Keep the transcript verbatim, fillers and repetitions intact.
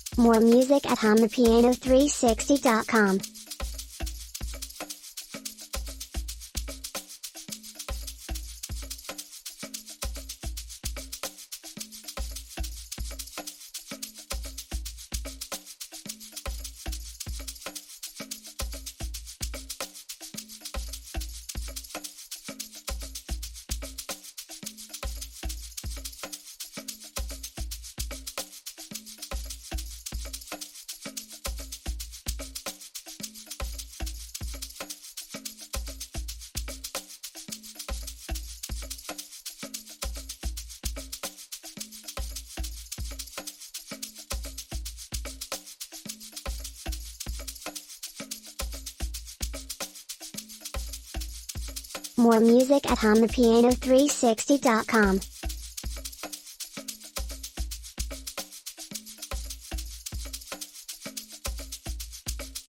More music at hum the piano three sixty dot com. More music at hum the piano three sixty dot com.